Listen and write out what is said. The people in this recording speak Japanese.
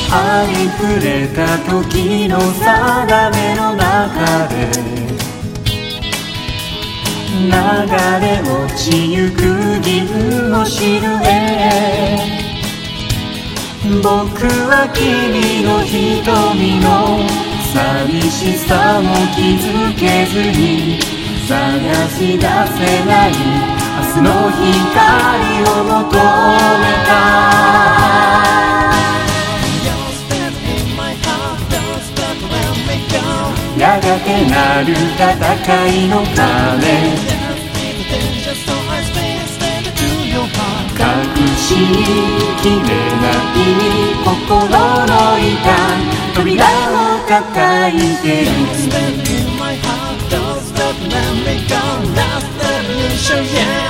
ありふれた時の定めの中で流れ落ちゆく銀のシルエ僕は君の瞳の寂しさも気づけずに探し出せない明日の光を求めたやがてなる戦いの鐘隠しきれない心の痛扉を叩いてる